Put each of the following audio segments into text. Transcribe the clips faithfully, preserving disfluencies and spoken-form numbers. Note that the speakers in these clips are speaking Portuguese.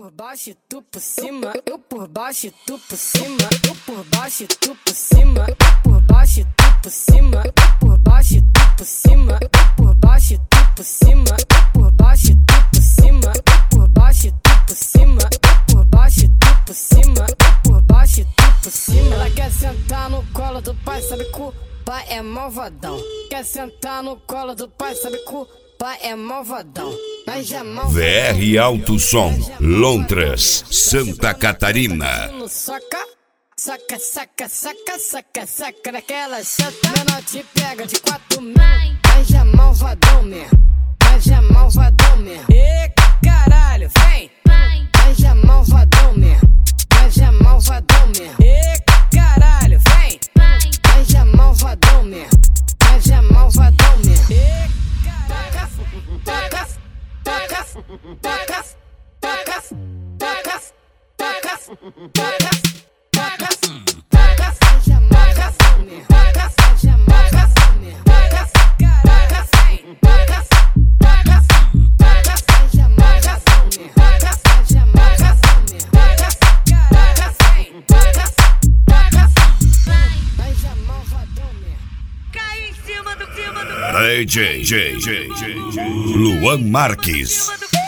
por baixo e tu por cima, eu por baixo e tu por cima, eu por baixo e tu por cima, eu por baixo e tu por cima, eu por baixo e tu por cima, eu por baixo e tu por cima, eu por baixo e tu por cima, eu por baixo e tu por cima, eu por baixo e tu por cima, eu por baixo e tu por cima. Ela quer sentar no colo do pai, sabe que o pai é malvadão. Quer sentar no colo do pai, sabe que o pai é malvadão. V R Alto Som, Londres, Santa Catarina. Soca, saca, saca, saca, saca, saca naquela chata. Menor te pega de quatro mil. Mas é malvadão mesmo. Mas é malvadão mesmo. E caralho, vem. Mas é malvadão mesmo. Mas é malvadão mesmo. E caralho, vem. Mas é malvadão mesmo. Mas é malvadão mesmo. E taca, taca, taca, taca, taca, taca, taca, taca. D J, J, J, J, J, Luan Marques.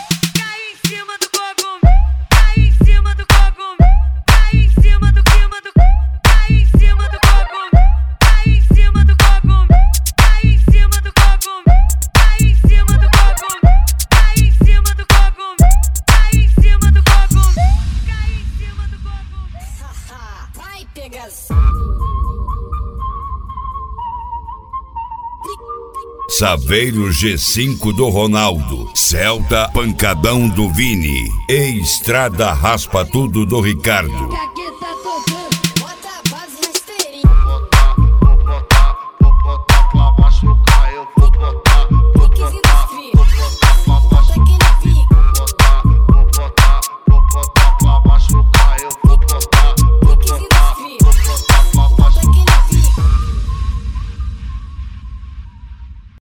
Saveiro G cinco do Ronaldo, Celta Pancadão do Vini e Estrada Raspa Tudo do Ricardo.